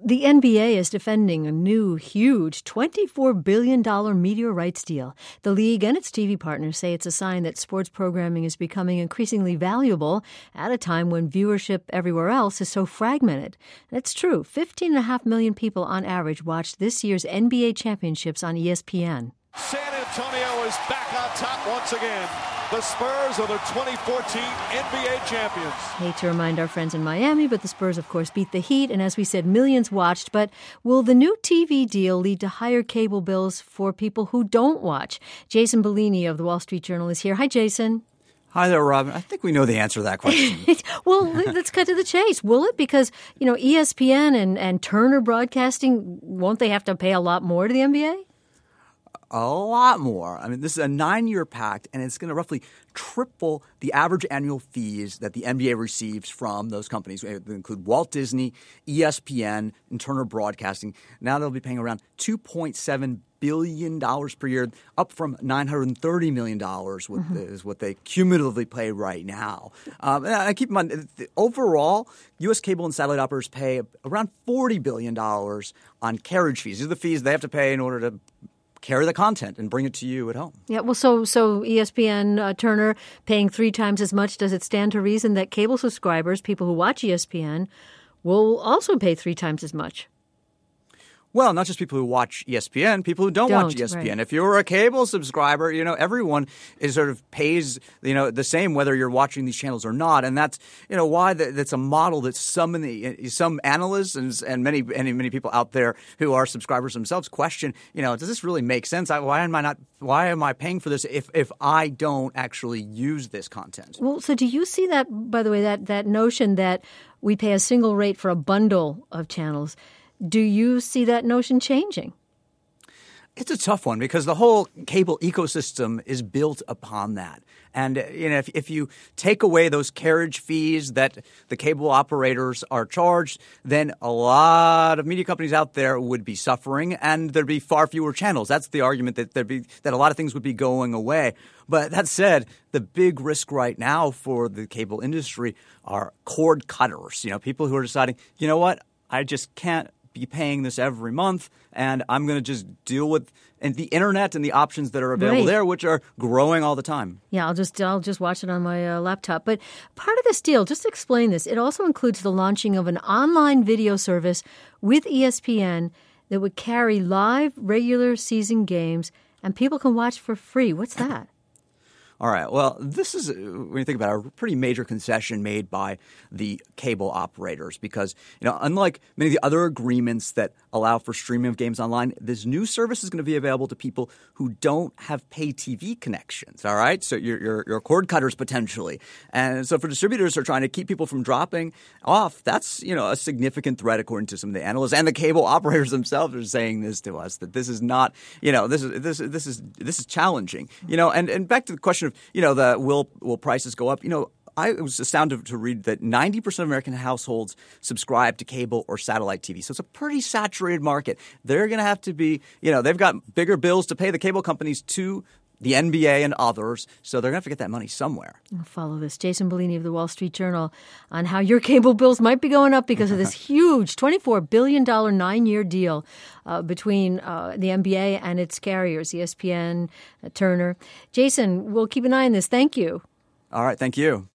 The NBA is defending a new, huge $24 billion media rights deal. The league and its TV partners say it's a sign that sports programming is becoming increasingly valuable at a time when viewership everywhere else is so fragmented. That's true. 15.5 million people on average watched this year's NBA championships on ESPN. San Antonio is back on top once again. The Spurs are the 2014 NBA champions. Hate to remind our friends in Miami, but the Spurs, of course, beat the Heat. And as we said, millions watched. But will the new TV deal lead to higher cable bills for people who don't watch? Jason Bellini of the Wall Street Journal is here. Hi, Jason. Hi there, Robin. I think we know the answer to that question. Well, let's cut to the chase. Will it? Because, ESPN and Turner Broadcasting, won't they have to pay a lot more to the NBA? A lot more. I mean, this is a 9-year pact, and it's going to roughly triple the average annual fees that the NBA receives from those companies. They include Walt Disney, ESPN, and Turner Broadcasting. Now they'll be paying around $2.7 billion per year, up from $930 million, is what they cumulatively pay right now. And I keep in mind, overall, U.S. cable and satellite operators pay around $40 billion on carriage fees. These are the fees they have to pay in order to carry the content and bring it to you at home. Yeah, well, so ESPN, Turner, paying 3 times as much, does it stand to reason that cable subscribers, people who watch ESPN, will also pay 3 times as much? Well, not just people who watch ESPN, people who don't watch ESPN. Right. If you're a cable subscriber, everyone is sort of pays, the same whether you're watching these channels or not. And that's, why that's a model that some analysts and many people out there who are subscribers themselves question, does this really make sense? Why am I paying for this if I don't actually use this content? Well, so do you see that, by the way, that notion that we pay a single rate for a bundle of channels? Do you see that notion changing? It's a tough one because the whole cable ecosystem is built upon that. And if you take away those carriage fees that the cable operators are charged, then a lot of media companies out there would be suffering and there'd be far fewer channels. That's the argument that that a lot of things would be going away. But that said, the big risk right now for the cable industry are cord cutters. People who are deciding, you know what, I just can't be paying this every month, and I'm going to just deal with the internet and the options that are available there, which are growing all the time. Yeah, I'll just watch it on my laptop. But part of this deal, just to explain this, it also includes the launching of an online video service with ESPN that would carry live regular season games, and people can watch for free. What's that? All right. Well, this is, when you think about it, a pretty major concession made by the cable operators because, unlike many of the other agreements that allow for streaming of games online, this new service is going to be available to people who don't have pay TV connections. All right. So your cord cutters potentially. And so for distributors who are trying to keep people from dropping off, that's, a significant threat according to some of the analysts, and the cable operators themselves are saying this to us, that this is not, this is challenging, and back to the question of, will prices go up? I was astounded to read that 90% of American households subscribe to cable or satellite TV. So it's a pretty saturated market. They're going to have to be, they've got bigger bills to pay the cable companies to the NBA and others, so they're going to have to get that money somewhere. I'll follow this. Jason Bellini of the Wall Street Journal on how your cable bills might be going up because of this huge $24 billion 9-year deal between the NBA and its carriers, ESPN, Turner. Jason, we'll keep an eye on this. Thank you. All right. Thank you.